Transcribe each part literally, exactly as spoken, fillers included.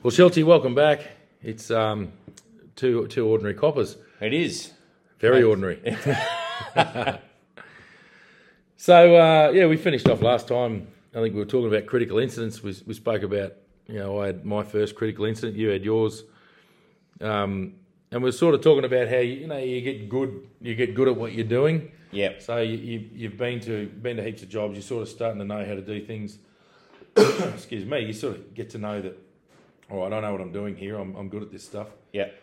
Well, Shelty, welcome back. It's um, two two ordinary coppers. It is. Very Mate. ordinary. So, uh, yeah, we finished off last time. I think we were talking about critical incidents. We, we spoke about, you know, I had my first critical incident, you had yours. Um, and we we're sort of talking about how, you, you know, you get good you get good at what you're doing. Yep. So you, you, you've been to been to heaps of jobs. You're sort of starting to know how to do things. Excuse me. You sort of get to know that, oh, I don't know what I'm doing here. I'm, I'm good at this stuff. Yep.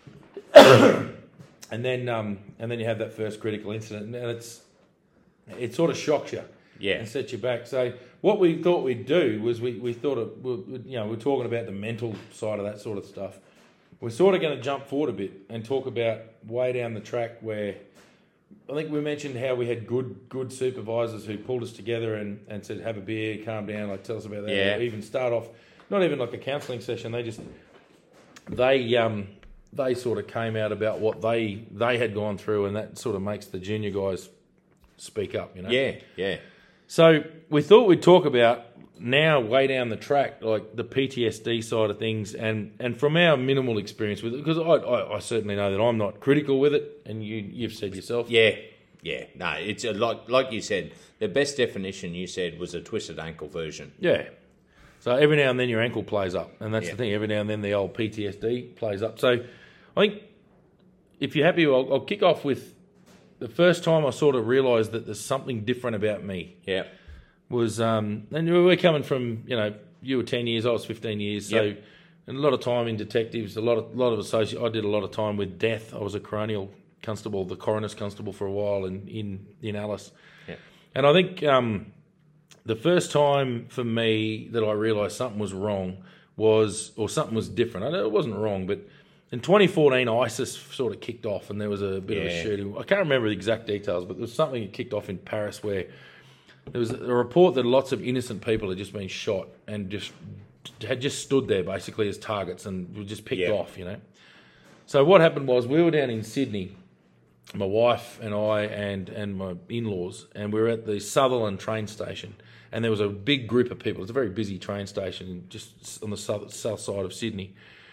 And then um, and then you have that first critical incident, and it's it sort of shocks you, Yeah. and sets you back. So what we thought we'd do was we, we thought of, we, you know, we're talking about the mental side of that sort of stuff. We're sort of going to jump forward a bit and talk about way down the track where I think we mentioned how we had good good supervisors who pulled us together and, and said, have a beer, calm down, like tell us about that. Yeah. Or even start off, not even like a counselling session. They just they um they sort of came out about what they they had gone through, and that sort of makes the junior guys speak up, you know. Yeah, yeah. So we thought we'd talk about now way down the track, like the P T S D side of things, and, and from our minimal experience with it, because I, I, I certainly know that I'm not critical with it, and you you've said yourself. Yeah, yeah. No, it's a, like like you said, the best definition you said was a twisted ankle version. Yeah. So every now and then your ankle plays up, and that's Yeah. the thing. Every now and then the old P T S D plays up. So I think if you're happy, I'll, I'll kick off with the first time I sort of realised that there's something different about me. Yeah. Was um, and we're coming from, you know, you were ten years, I was fifteen years, so Yep. and a lot of time in detectives, a lot of lot of associate. I did a lot of time with death. I was a coronial constable, the coroner's constable for a while in in, in Alice, Yeah. and I think um, the first time for me that I realised something was wrong was, or something was different. I know it wasn't wrong, but in twenty fourteen, ISIS sort of kicked off, and there was a bit of a Yeah. shooting. I can't remember the exact details, but there was something that kicked off in Paris where there was a report that lots of innocent people had just been shot and just had just stood there basically as targets and were just picked Yeah. off, you know. So what happened was we were down in Sydney, my wife and I and, and my in-laws, and we were at the Sutherland train station, and there was a big group of people. It's a very busy train station just on the south, south side of Sydney.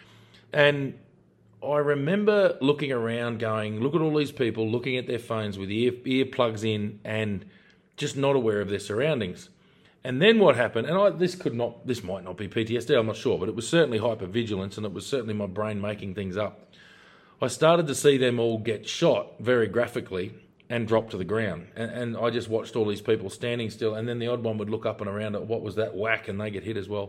And I remember looking around going, look at all these people looking at their phones with ear earplugs in and just not aware of their surroundings. And then what happened, and I, this could not, this might not be P T S D, I'm not sure, but it was certainly hypervigilance, and it was certainly my brain making things up. I started to see them all get shot very graphically and drop to the ground. And, and I just watched all these people standing still, and then the odd one would look up and around at what was that whack, and they get hit as well.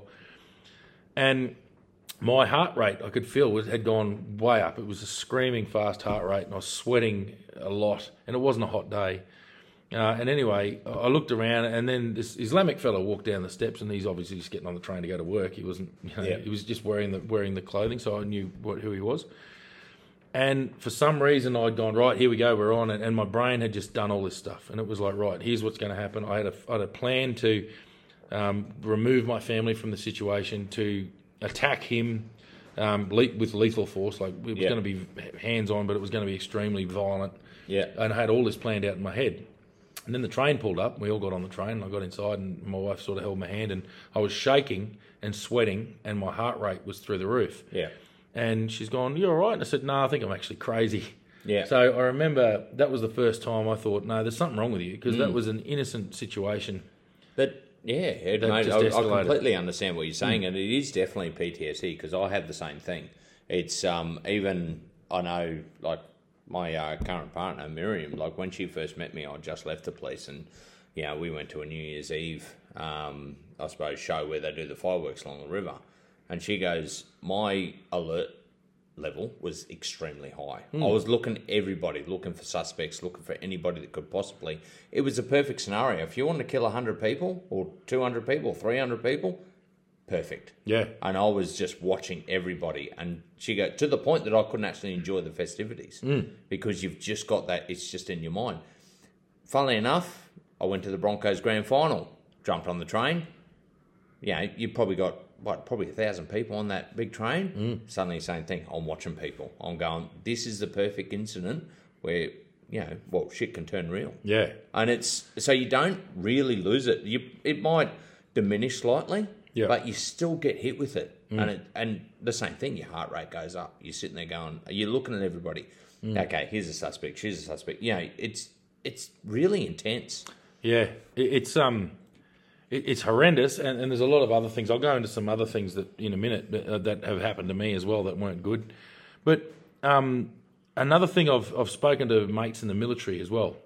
And my heart rate, I could feel, was, had gone way up. It was a screaming fast heart rate, and I was sweating a lot, and it wasn't a hot day. Uh, and anyway, I looked around, and then this Islamic fellow walked down the steps, and he's obviously just getting on the train to go to work. He wasn't, you know, Yeah. he was just wearing the wearing the clothing, so I knew what, who he was. And for some reason, I'd gone, right, here we go, we're on it, and my brain had just done all this stuff, and it was like, right, here's what's going to happen. I had a, I had a plan to um, remove my family from the situation, to attack him um, le- with lethal force. Like, it was Yeah. going to be hands-on, but it was going to be extremely violent. Yeah. And I had all this planned out in my head. And then the train pulled up. We all got on the train. I got inside, and my wife sort of held my hand, and I was shaking and sweating, and my heart rate was through the roof. Yeah. And she's gone, "You all right?" And I said, "No, I think I'm actually crazy." Yeah. So I remember that was the first time I thought, "No, there's something wrong with you," because Mm. that was an innocent situation. But yeah, it, That mate, just I, I escalated. completely understand what you're saying, and it is definitely P T S D because I have the same thing. It's um, even I know like my uh, current partner Miriam, like when she first met me, I just left the police, and you know we went to a New Year's Eve, um, I suppose, show where they do the fireworks along the river, and she goes, my alert level was extremely high. Hmm. I was looking at everybody, looking for suspects, looking for anybody that could possibly. It was a perfect scenario. If you want to kill one hundred people or two hundred people or three hundred people, perfect. Yeah. And I was just watching everybody. And she go to the point that I couldn't actually enjoy the festivities Mm. because you've just got that, it's just in your mind. Funnily enough, I went to the Broncos grand final, jumped on the train. Yeah, you know, you probably got, what, probably a thousand people on that big train. Mm. Suddenly same thing. I'm watching people. I'm going, this is the perfect incident where, you know, well, shit can turn real. Yeah. And it's, so you don't really lose it. You, it might diminish slightly. Yeah. but you still get hit with it. Mm. And it, and the same thing, your heart rate goes up. You're sitting there going, you're looking at everybody. Mm. Okay, here's a suspect, she's a suspect. You know, it's it's really intense. Yeah, it, it's um, it, it's horrendous, and, and there's a lot of other things. I'll go into some other things that in a minute that, that have happened to me as well that weren't good. But um, another thing, I've I've spoken to mates in the military as well,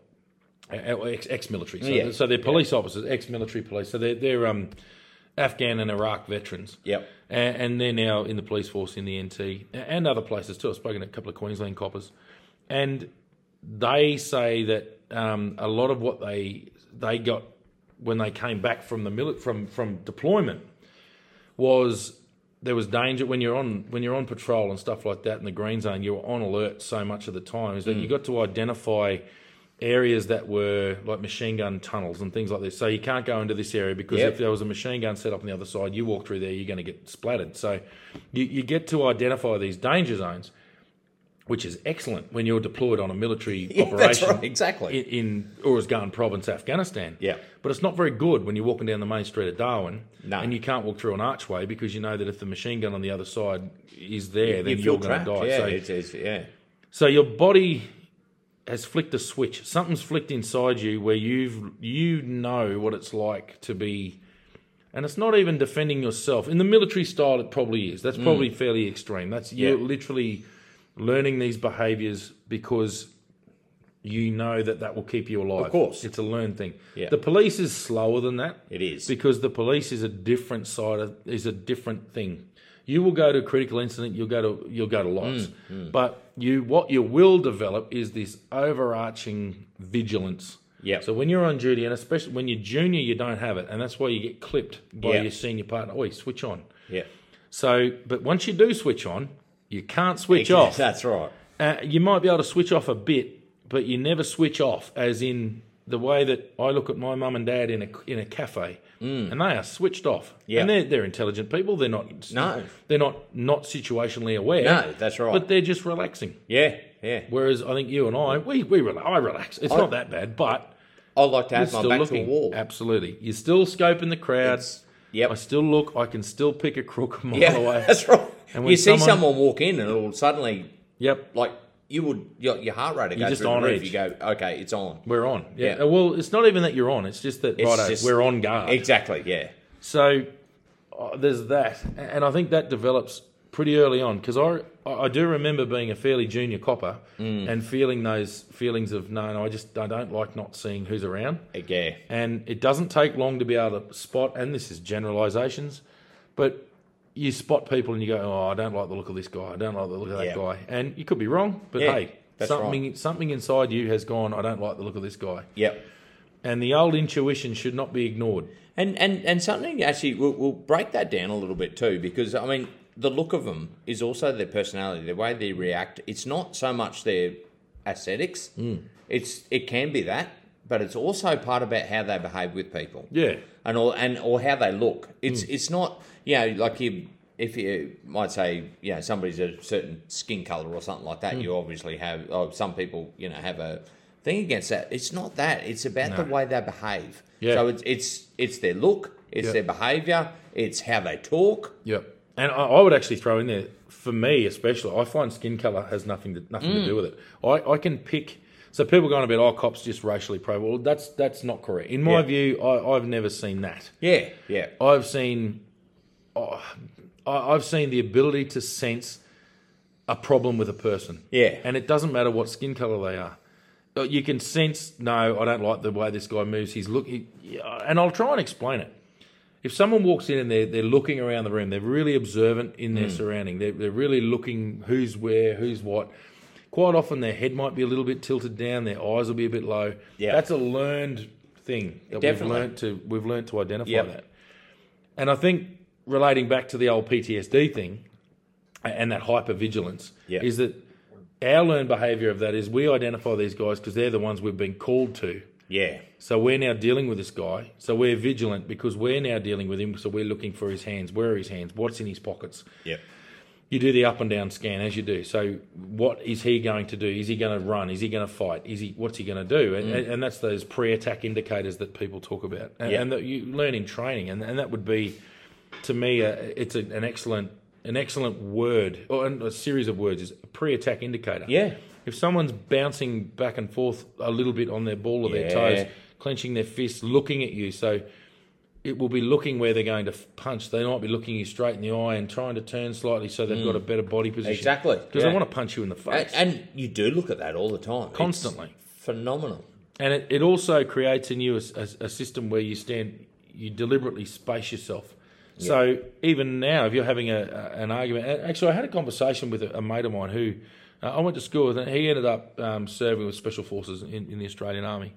ex, ex-military. So, yeah. so they're police yeah. officers, ex-military police. So they're they're um, Afghan and Iraq veterans. Yep. And, and they're now in the police force in the N T and other places too. I've spoken to a couple of Queensland coppers, and they say that um, a lot of what they they got when they came back from the mili- from from deployment was there was danger when you're on when you're on patrol and stuff like that in the green zone. You're on alert so much of the time is that mm. you got to identify areas that were like machine gun tunnels and things like this. So you can't go into this area because yep. if there was a machine gun set up on the other side, you walk through there, you're going to get splattered. So you, you get to identify these danger zones, which is excellent when you're deployed on a military yeah, operation that's right, exactly. in, in Uruzgan province, Afghanistan. Yeah. But it's not very good when you're walking down the main street of Darwin no. and you can't walk through an archway because you know that if the machine gun on the other side is there, you, then you you're going to die. Yeah, so, it's, it's, yeah. so your body has flicked a switch. Something's flicked inside you where you've you know what it's like to be, and it's not even defending yourself. In the military style, it probably is. That's probably mm. fairly extreme. That's you're yeah. literally learning these behaviours because you know that that will keep you alive. Of course. It's a learned thing. Yeah. The police is slower than that. It is. Because the police is a different side of, is a different thing. You will go to a critical incident, you'll go to you'll go to lots. Mm, mm. But you what you will develop is this overarching vigilance. Yep. So when you're on duty, and especially when you're junior, you don't have it. And that's why you get clipped by yep. your senior partner. Oh, you switch on. Yeah. So, but once you do switch on, you can't switch exactly. off. That's right. Uh, you might be able to switch off a bit, but you never switch off, as in the way that I look at my mum and dad in a in a cafe, mm. and they are switched off. Yeah. And they're they're intelligent people. They're not no. They're not not situationally aware. No, that's right. But they're just relaxing. Yeah, yeah. Whereas I think you and I, we we relax. I relax. It's I, not that bad, but I like to have you're my back looking. to a wall. Absolutely, you're still scoping the crowd. Yep. I still look. I can still pick a crook a mile yeah, away. That's right. And you see someone, someone walk in, and it'll suddenly. Yep. Like. You would your, your heart rate would go just through on the roof. edge. You go, okay, it's on. We're on. Yeah. Yeah. Well, it's not even that you're on. It's just that It's righto, just- we're on guard. Exactly. Yeah. So uh, there's that, and I think that develops pretty early on because I I do remember being a fairly junior copper Mm. and feeling those feelings of no, no, I just I don't like not seeing who's around. Yeah. And it doesn't take long to be able to spot, and this is generalisations, but you spot people and you go, oh, I don't like the look of this guy. I don't like the look of that Yeah. guy. And you could be wrong, but Yeah, hey, that's something right. something inside you has gone, I don't like the look of this guy. Yep. And the old intuition should not be ignored. And and and something actually we'll, we'll break that down a little bit too, because I mean the look of them is also their personality, the way they react. It's not so much their aesthetics. Mm. It's it can be that, but it's also part about how they behave with people. Yeah. And or and or how they look. It's mm. it's not you know like you. If you might say, you know, somebody's a certain skin colour or something like that, mm. you obviously have, oh, some people, you know, have a thing against that. It's not that. It's about no. the way they behave. Yeah. So it's it's it's their look, it's yep. their behaviour, it's how they talk. Yep. And I, I would actually throw in there, for me especially, I find skin colour has nothing to nothing mm. to do with it. I, I can pick. So people going a bit, oh, cops just racially pro. Well, that's that's not correct. In my yeah. view, I, I've never seen that. Yeah, yeah. I've seen. Oh, I've seen the ability to sense a problem with a person. Yeah. And it doesn't matter what skin colour they are. You can sense, no, I don't like the way this guy moves. He's looking, and I'll try and explain it. If someone walks in and they're, they're looking around the room, they're really observant in their mm. surrounding. They're, they're really looking who's where, who's what. Quite often their head might be a little bit tilted down, their eyes will be a bit low. Yeah. That's a learned thing that Definitely. we've learned to we've learned to identify yep. that. And I think relating back to the old P T S D thing and that hypervigilance yep. is that our learned behaviour of that is we identify these guys because they're the ones we've been called to. Yeah. So we're now dealing with this guy. So we're vigilant because we're now dealing with him. So we're looking for his hands. Where are his hands? What's in his pockets? Yep. You do the up and down scan as you do. So what is he going to do? Is he going to run? Is he going to fight? Is he? What's he going to do? And, mm. and that's those pre-attack indicators that people talk about and, yep. and that you learn in training. And, and that would be to me, uh, it's a, an excellent an excellent word, or a series of words, is a pre-attack indicator. Yeah. If someone's bouncing back and forth a little bit on their ball of Yeah. their toes, clenching their fists, looking at you, so it will be looking where they're going to f- punch. They might be looking you straight in the eye and trying to turn slightly so they've got a better body position. Exactly. Because Yeah. they want to punch you in the face. And, and you do look at that all the time. Constantly. It's phenomenal. And it, it also creates in you a, a, a system where you stand, you deliberately space yourself. Yeah. So even now, if you're having a, a, an argument, actually I had a conversation with a, a mate of mine who, uh, I went to school with, and he ended up um, serving with Special Forces in, in the Australian Army.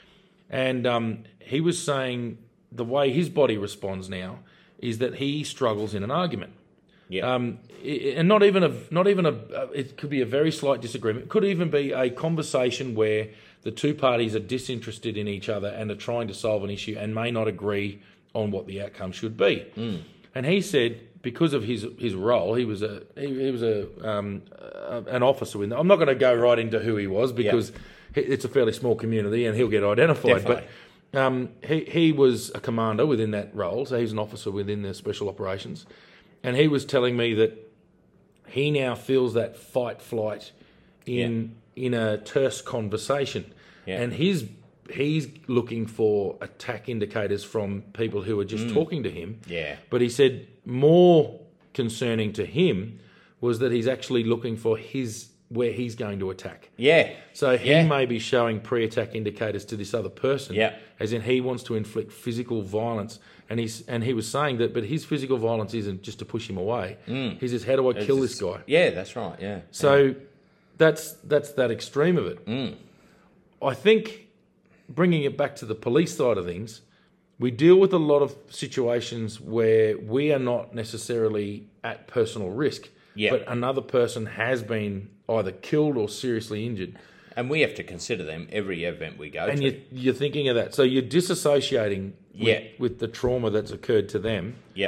And um, he was saying the way his body responds now is that he struggles in an argument. Yeah. Um, and not even a, not even a, it could be a very slight disagreement. It could even be a conversation where the two parties are disinterested in each other and are trying to solve an issue and may not agree on what the outcome should be. Mm. And he said, because of his his role, he was a he, he was a, um, a an officer in. I'm not going to go right into who he was because yep. it's a fairly small community and he'll get identified. Definitely. But um, he he was a commander within that role, so he's an officer within the special operations, and he was telling me that he now feels that fight flight in yeah. in a terse conversation, yeah. and his. He's looking for attack indicators from people who are just mm. talking to him. Yeah. But he said more concerning to him was that he's actually looking for his where he's going to attack. Yeah. So he yeah. may be showing pre-attack indicators to this other person. Yeah. As in he wants to inflict physical violence. And he's and he was saying that, but his physical violence isn't just to push him away. Mm. He says, how do I it's kill just, this guy? Yeah, that's right. Yeah. So yeah. that's that's that extreme of it. Mm. I think, bringing it back to the police side of things, we deal with a lot of situations where we are not necessarily at personal risk, yep. but another person has been either killed or seriously injured. And we have to consider them every event we go and to. And you're, you're thinking of that. So you're disassociating with, yeah. with the trauma that's occurred to them. Yeah.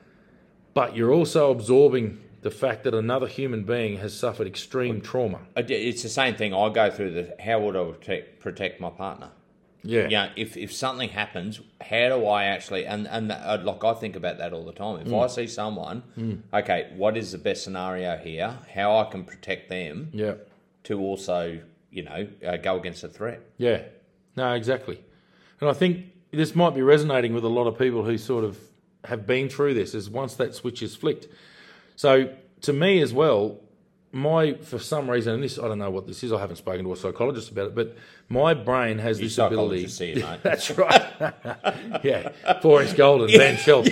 But you're also absorbing the fact that another human being has suffered extreme trauma. It's the same thing I go through. The how would I protect, protect my partner? Yeah. Yeah. If if something happens, how do I actually? And and uh, like I think about that all the time. If mm. I see someone, mm. okay, what is the best scenario here? How I can protect them? Yeah. To also, you know, uh, go against a threat. Yeah. No, exactly. And I think this might be resonating with a lot of people who sort of have been through this. Is once that switch is flicked. So to me as well, my, for some reason, and this, I don't know what this is, I haven't spoken to a psychologist about it, but my brain has you this ability. See it, mate. That's right. Yeah. Forrest Golden, yeah. Van Schelt.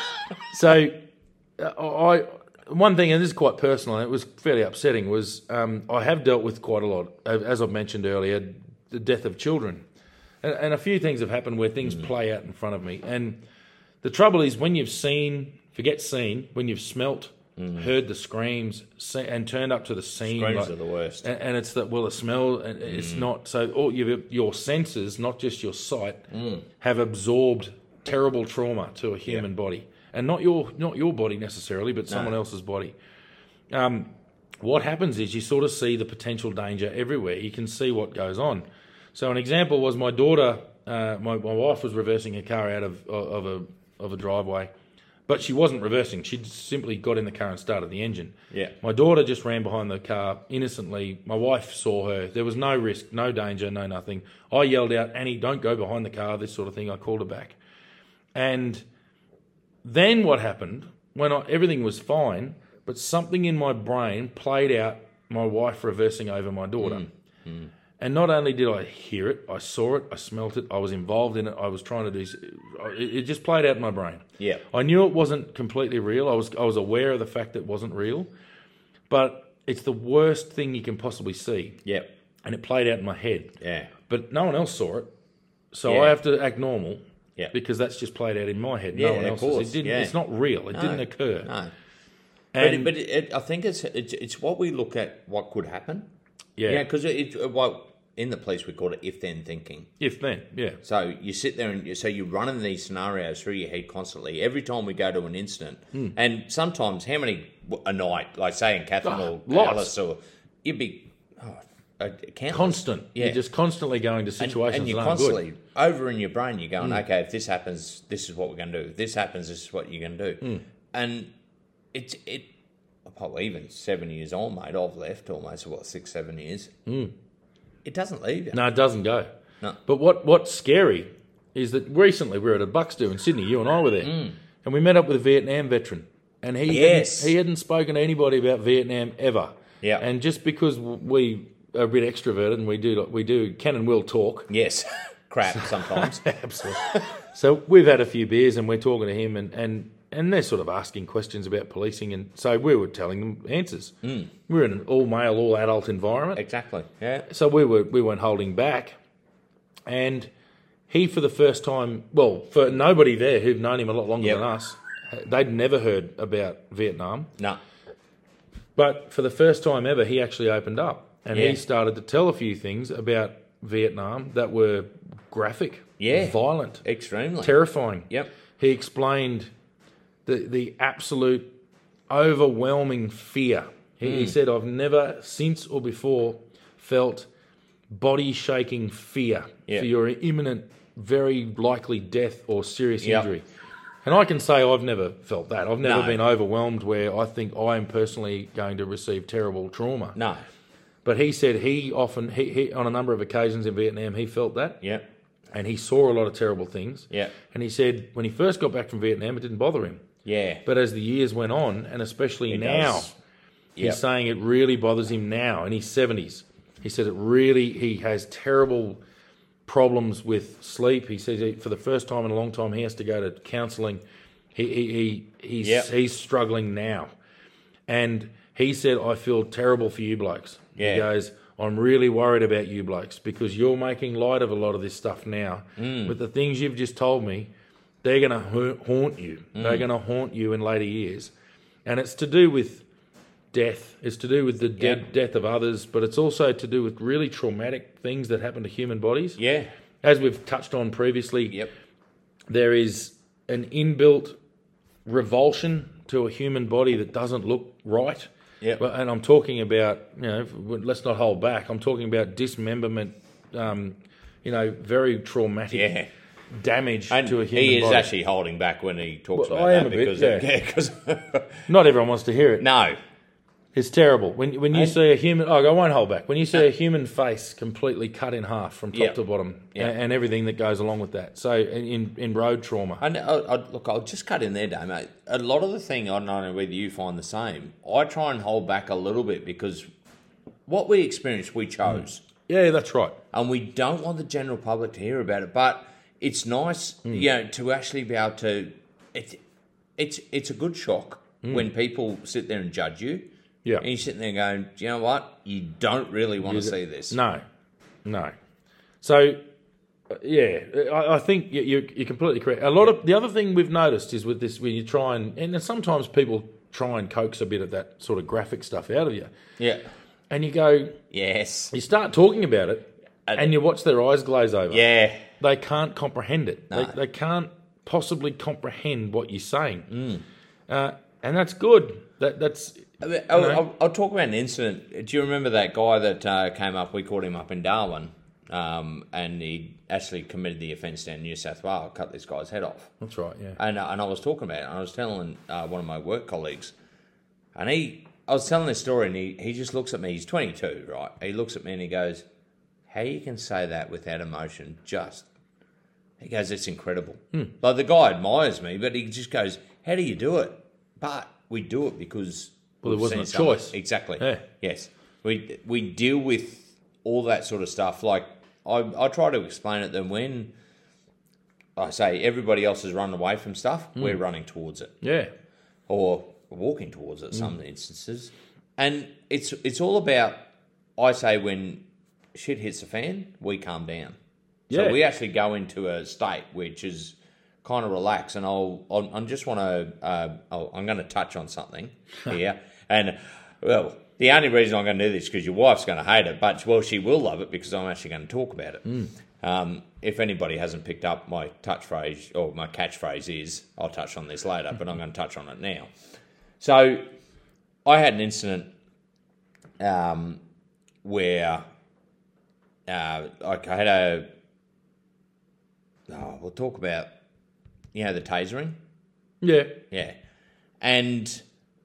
So uh, I, one thing, and this is quite personal, and it was fairly upsetting, was um, I have dealt with quite a lot, as I've mentioned earlier, the death of children. And, and a few things have happened where things mm. play out in front of me. And the trouble is when you've seen, forget seen, when you've smelt, Mm. heard the screams and turned up to the scene. Screams like, are the worst. And, and it's that, well, the smell, and it's mm. not, so all your, your senses, not just your sight, mm. have absorbed terrible trauma to a human yeah. body. And not your not your body necessarily, but someone no. else's body. Um, what happens is you sort of see the potential danger everywhere. You can see what goes on. So an example was my daughter, uh, my, my wife was reversing her car out of, of, a, of a driveway. But she wasn't reversing. She simply got in the car and started the engine. Yeah. My daughter just ran behind the car innocently. My wife saw her. There was no risk, no danger, no nothing. I yelled out, Annie, don't go behind the car, this sort of thing. I called her back. And then what happened, when I, everything was fine, but something in my brain played out my wife reversing over my daughter. Mm. Mm. And not only did I hear it, I saw it, I smelt it, I was involved in it, I was trying to do... It just played out in my brain. Yeah. I knew it wasn't completely real. I was I was aware of the fact that it wasn't real. But it's the worst thing you can possibly see. Yeah. And it played out in my head. Yeah. But no one else saw it. So yeah. I have to act normal. Yeah. Because that's just played out in my head. Yeah, no one of else's. course. It didn't, yeah. It's not real. It no. didn't occur. No. And, but but it, it, I think it's, it's it's what we look at what could happen. Yeah. Yeah, because it, it, well, in the police we call it if-then thinking. If-then, yeah. So you sit there and you, so you're running these scenarios through your head constantly. Every time we go to an incident, mm. and sometimes how many a night, like say in Catherine oh, or lots. Alice, or you'd be, oh, uh, countless. Constant. Yeah. You're just constantly going to situations and, and you're that aren't constantly good. over in your brain. You're going, mm. okay, if this happens, this is what we're going to do. If this happens, this is what you're going to do. Mm. And it's it. Probably even seven years old, mate. I've left almost what six, seven years. Mm. It doesn't leave you. No, it doesn't go. No. But what what's scary is that recently we were at a Bucks do in Sydney. You and I were there, mm. and we met up with a Vietnam veteran, and he yes. hadn't, he hadn't spoken to anybody about Vietnam ever. Yeah. And just because we are a bit extroverted and we do we do can and will talk. Yes. Crap sometimes. Absolutely. So we've had a few beers and we're talking to him and. and And they're sort of asking questions about policing, and so we were telling them answers. Mm. We're in an all-male, all-adult environment. Exactly, yeah. So we, were, we weren't holding back. And he, for the first time, well, for nobody there who'd known him a lot longer yep. than us, they'd never heard about Vietnam. No. But for the first time ever, he actually opened up. And yeah. he started to tell a few things about Vietnam that were graphic, yeah. violent, extremely terrifying. Yep. He explained the the absolute overwhelming fear. He, mm. he said, I've never since or before felt body-shaking fear yep. for your imminent, very likely death or serious yep. injury. And I can say I've never felt that. I've never no. been overwhelmed where I think I am personally going to receive terrible trauma. No. But he said he often, he, he on a number of occasions in Vietnam, he felt that. Yeah. And he saw a lot of terrible things. Yeah. And he said when he first got back from Vietnam, it didn't bother him. Yeah. But as the years went on, and especially it now, does. he's yep. saying it really bothers him now in his seventies. He said it really, he has terrible problems with sleep. He says he, for the first time in a long time, he has to go to counselling. He, he, he, he's, yep. he's struggling now. And he said, I feel terrible for you blokes. Yeah. He goes, I'm really worried about you blokes because you're making light of a lot of this stuff now. Mm. But the things you've just told me, they're going to haunt you. Mm. They're going to haunt you in later years. And it's to do with death. It's to do with the dead yep. death of others, but it's also to do with really traumatic things that happen to human bodies. Yeah. As we've touched on previously, yep. there is an inbuilt revulsion to a human body that doesn't look right. Yep. And I'm talking about, you know, let's not hold back. I'm talking about dismemberment, um, you know, very traumatic yeah. damage and to a human body. He is body. actually holding back when he talks well, about I am that. a because bit, yeah. Because not everyone wants to hear it. No. It's terrible. When when you and, see a human... Oh, I won't hold back. When you see a human face completely cut in half from top yep. to bottom yep. and, and everything that goes along with that. So in, in road trauma. And I, I, look, I'll just cut in there, Dave, mate. A lot of the thing, I don't know whether you find the same, I try and hold back a little bit because what we experienced, we chose. Mm. Yeah, that's right. And we don't want the general public to hear about it. But it's nice, mm. you know, to actually be able to... It, it's, it's a good shock mm. when people sit there and judge you. Yeah. And you're sitting there going, do you know what? You don't really want you to see this. No, no. So, uh, yeah, I, I think you're, you're completely correct. A lot of the other thing we've noticed is with this, when you try and, and sometimes people try and coax a bit of that sort of graphic stuff out of you. Yeah. And you go, yes. You start talking about it and, and you watch their eyes glaze over. Yeah. They can't comprehend it. No. They, they can't possibly comprehend what you're saying. Mm. Uh, and that's good. That That's... I mean, I'll, I'll, I'll talk about an incident. Do you remember that guy that uh, came up? We caught him up in Darwin, um, and he actually committed the offence down in New South Wales, cut this guy's head off. That's right, yeah. And uh, and I was talking about it, and I was telling uh, one of my work colleagues, and he, I was telling this story, and he, he just looks at me. He's twenty-two, right? He looks at me and he goes, "How you can say that without emotion? Just," he goes, "It's incredible." Hmm. Like the guy admires me, but he just goes, "How do you do it?" But we do it because. Well, there wasn't a choice. Exactly. Yeah. Yes. We we deal with all that sort of stuff. Like, I, I try to explain it that when I say everybody else is running away from stuff, mm. we're running towards it. Yeah. Or walking towards it in mm. some instances. And it's it's all about, I say, when shit hits the fan, we calm down. Yeah. So we actually go into a state which is... kind of relax, and I'll, I'll I just want to uh, I'll, I'm going to touch on something here, and well, the only reason I'm going to do this is because your wife's going to hate it, but well, she will love it because I'm actually going to talk about it. Mm. Um, if anybody hasn't picked up my touch phrase or my catchphrase is, I'll touch on this later, but I'm going to touch on it now. So, I had an incident um, where uh, like I had a. Oh, we'll talk about, you know, the tasering. Yeah. Yeah, and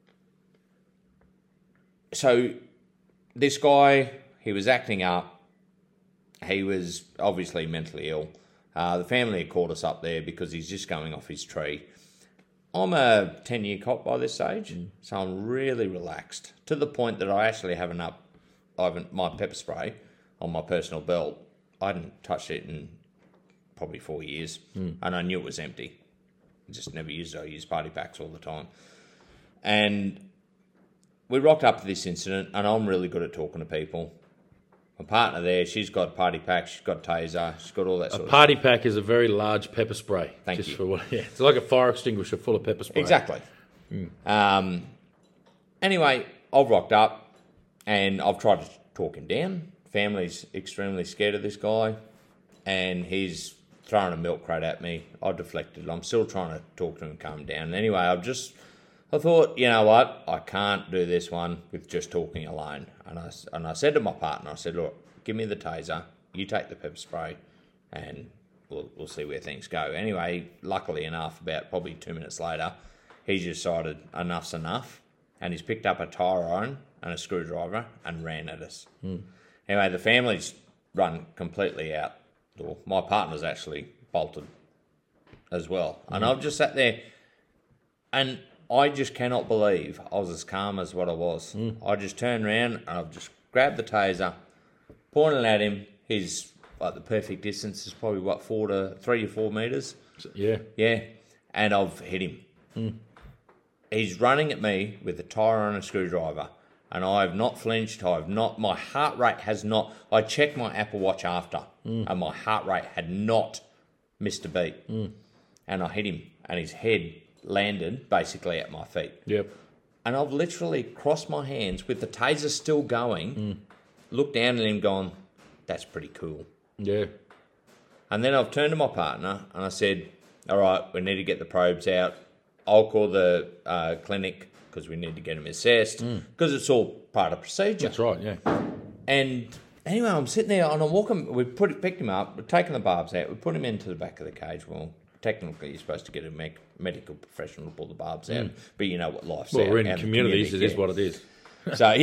so this guy, he was acting up. He was obviously mentally ill. Uh, the family had called us up there because he's just going off his tree. I'm a ten-year cop by this stage, mm. so I'm really relaxed to the point that I actually have an up, I have my pepper spray on my personal belt. I hadn't touched it in probably four years, mm. and I knew it was empty. I just never used it. I use party packs all the time. And we rocked up to this incident, and I'm really good at talking to people. My partner there, she's got party packs, she's got taser, she's got all that sort a of stuff. A party pack is a very large pepper spray. Thank just you. For what, yeah, it's like a fire extinguisher full of pepper spray. Exactly. Mm. Um, anyway, I've rocked up, and I've tried to talk him down. Family's extremely scared of this guy, and he's throwing a milk crate at me. I deflected. I'm still trying to talk to him and calm him down. Anyway, I've just, I thought, you know what, I can't do this one with just talking alone. And I, and I said to my partner, I said, look, give me the taser, you take the pepper spray, and we'll, we'll see where things go. Anyway, luckily enough, about probably two minutes later, he's decided enough's enough, and he's picked up a tire iron and a screwdriver and ran at us. Mm. Anyway, the family's run completely out. Or my partner's actually bolted as well. Mm. And I've just sat there, and I just cannot believe I was as calm as what I was. Mm. I just turned around and I've just grabbed the taser, pointed at him. He's like the perfect distance is probably what four to three to four meters. Yeah, yeah, and I've hit him. Mm. He's running at me with a tire and a screwdriver, and I have not flinched. I have not. My heart rate has not. I checked my Apple Watch after, mm. and my heart rate had not missed a beat. Mm. And I hit him, and his head landed basically at my feet. Yep. And I've literally crossed my hands with the taser still going, mm. looked down at him going, that's pretty cool. Yeah. And then I've turned to my partner and I said, all right, we need to get the probes out. I'll call the uh, clinic because we need to get him assessed because mm. it's all part of the procedure. That's right, yeah. And anyway, I'm sitting there and I'm walking, we put it, picked him up, we've taken the barbs out, we put him into the back of the cage. Well, technically, you're supposed to get a me- medical professional to pull the barbs out, mm. but you know what life's well, out. Well, we're in communities, community it is what it is. So,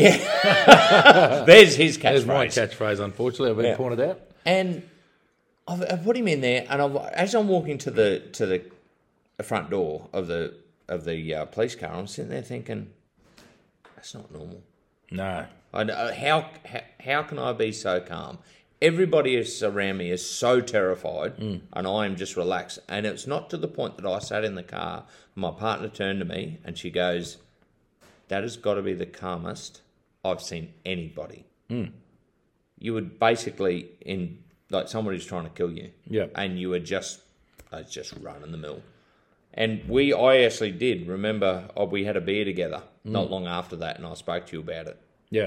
yeah, there's his catchphrase. There's my catchphrase, unfortunately, I've been yeah. pointed out. And I've, I've put him in there, and I've, as I'm walking to the to the, the front door of the of the uh, police car, I'm sitting there thinking, that's not normal. No. I, uh, how, how how can I be so calm? Everybody is around me is so terrified, mm. and I am just relaxed. And it's not to the point that I sat in the car. My partner turned to me, and she goes, that has got to be the calmest I've seen anybody. Mm. You would basically, in like somebody's trying to kill you, yeah, and you were just, uh, just running the mill. And we, I actually did remember oh, we had a beer together mm. not long after that, and I spoke to you about it. Yeah,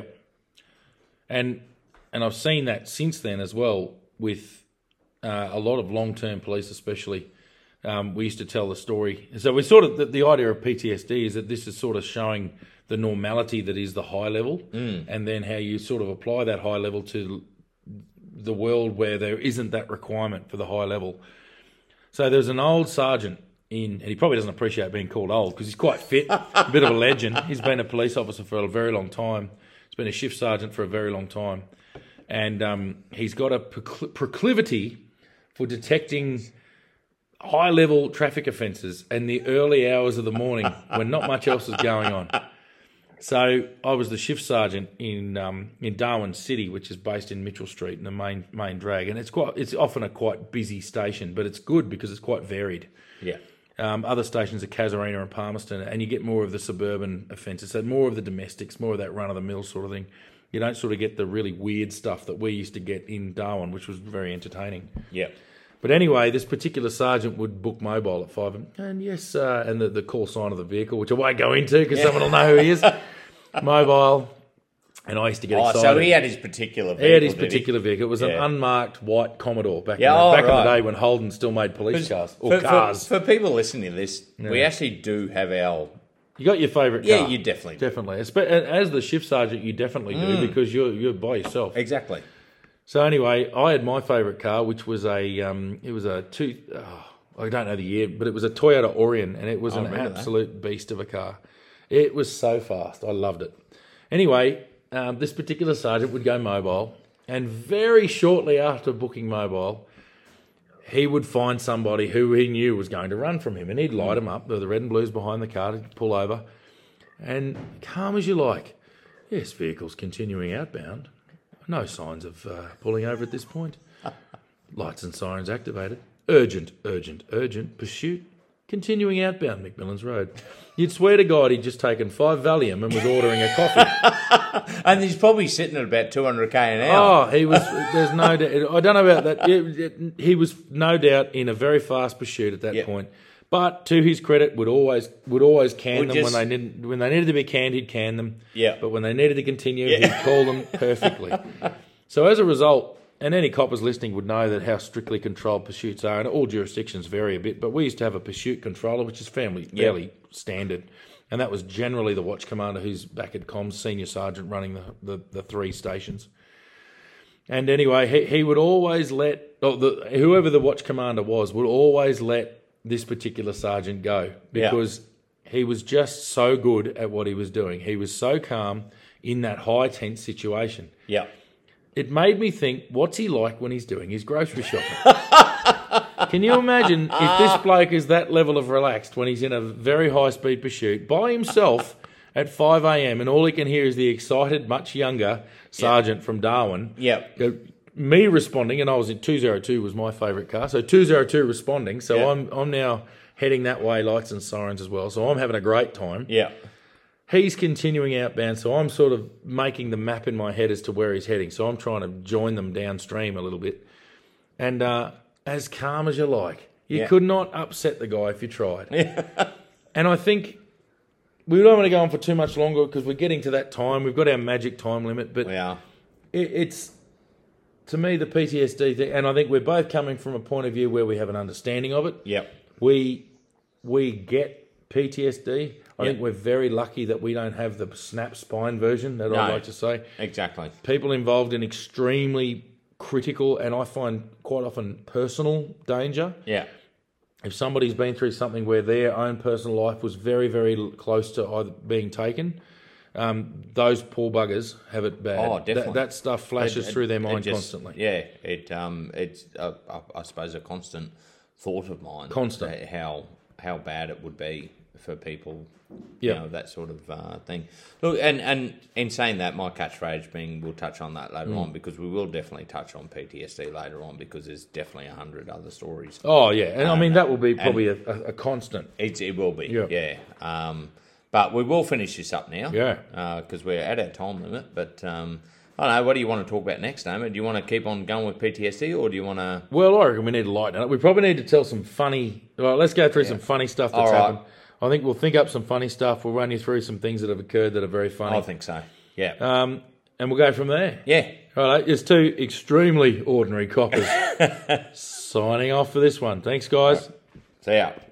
and and I've seen that since then as well with uh, a lot of long-term police, especially. Um, we used to tell the story. So we sort of the, the idea of P T S D is that this is sort of showing the normality that is the high level, mm. and then how you sort of apply that high level to the world where there isn't that requirement for the high level. So there's an old sergeant in, and he probably doesn't appreciate being called old because he's quite fit, a bit of a legend. He's been a police officer for a very long time. He's been a shift sergeant for a very long time, and um, he's got a proclivity for detecting high-level traffic offences in the early hours of the morning when not much else is going on. So I was the shift sergeant in um, in Darwin City, which is based in Mitchell Street in the main main drag, and it's quite it's often a quite busy station, but it's good because it's quite varied. Yeah. Um, other stations are Casuarina and Palmerston, and you get more of the suburban offences, so more of the domestics, more of that run-of-the-mill sort of thing. You don't sort of get the really weird stuff that we used to get in Darwin, which was very entertaining. Yeah. But anyway, this particular sergeant would book mobile at five, and, and yes, uh, and the, the call sign of the vehicle, which I won't go into because yeah. someone will know who he is. Mobile, and I used to get oh, excited. So he had his particular vehicle. He had his particular he? vehicle. It was yeah. an unmarked white Commodore back, yeah, in, the, oh, back right. in the day when Holden still made police cars or for, cars. For, for people listening to this, yeah. we actually do have our. You got your favourite car. Yeah, you definitely do. Definitely. As the shift sergeant, you definitely do mm. because you're you're by yourself. Exactly. So anyway, I had my favourite car, which was a um, it was a two. Oh, I don't know the year, but it was a Toyota Orion, and it was I an remember that. absolute beast of a car. It was so fast. I loved it. Anyway, um, this particular sergeant would go mobile, and very shortly after booking mobile, he would find somebody who he knew was going to run from him, and he'd light him up. There were the red and blues behind the car to pull over, and calm as you like. Yes, vehicles continuing outbound. No signs of uh, pulling over at this point. Lights and sirens activated. Urgent, urgent, urgent. Pursuit. Continuing outbound, McMillan's Road. You'd swear to God he'd just taken five Valium and was ordering a coffee. And he's probably sitting at about two hundred k an hour. Oh, he was. There's no doubt. I don't know about that. It, it, he was no doubt in a very fast pursuit at that Yep. point. But to his credit, would always would always can Would them just- when they didn't when they needed to be canned. He'd can them. Yeah. But when they needed to continue, Yeah. he'd call them perfectly. So as a result, and any coppers listening would know that how strictly controlled pursuits are, and all jurisdictions vary a bit. But we used to have a pursuit controller, which is fairly fairly standard, and that was generally the watch commander, who's back at comms, senior sergeant, running the the, the three stations. And anyway, he, he would always let, oh, the, whoever the watch commander was, would always let this particular sergeant go because he was just so good at what he was doing. He was so calm in that high tense situation. Yeah. It made me think, what's he like when he's doing his grocery shopping? Can you imagine if this bloke is that level of relaxed when he's in a very high-speed pursuit by himself at five a.m. and all he can hear is the excited, much younger sergeant from Darwin Yeah. go, me responding, and I was in two oh two was my favourite car, so two oh two responding, so Yeah. I'm I'm now heading that way, lights and sirens as well, so I'm having a great time. Yeah. He's continuing outbound, so I'm sort of making the map in my head as to where he's heading, so I'm trying to join them downstream a little bit. And uh, as calm as you like. You Yeah. could not upset the guy if you tried. And I think we don't want to go on for too much longer because we're getting to that time. We've got our magic time limit, but Yeah. it, it's, to me, the P T S D thing, and I think we're both coming from a point of view where we have an understanding of it. Yep. We we get P T S D. I Yep. think we're very lucky that we don't have the snap spine version, that I'd No. like to say. Exactly. People involved in extremely critical and I find quite often personal danger. Yeah. If somebody's been through something where their own personal life was very, very l- close to either being taken, um, those poor buggers have it bad. Oh, That- definitely. That, stuff flashes It- it- through their it mind just- constantly. Yeah, it um, it's uh, I, I suppose a constant thought of mine. Constant. uh, How how bad it would be for people. Yeah. You know, that sort of uh, thing. Look, and, and in saying that, my catchphrase being, we'll touch on that later Mm. on because we will definitely touch on P T S D later on because there's definitely a hundred other stories. Oh, yeah. And I Um, mean, that will be probably a, a, a constant. It, it will be, Yeah. yeah. Um, but we will finish this up now. Yeah. Because we're at our time limit. But um, I don't know, what do you want to talk about next, Damon? Do you want to keep on going with P T S D or do you want to... Well, I reckon we need to lighten it up. We probably need to tell some funny... Well, let's go through some funny stuff that's All right. happened. I think we'll think up some funny stuff. We'll run you through some things that have occurred that are very funny. I think so, yeah. Um, and we'll go from there. yeah. All right, it's two extremely ordinary coppers signing off for this one. Thanks, guys. See ya.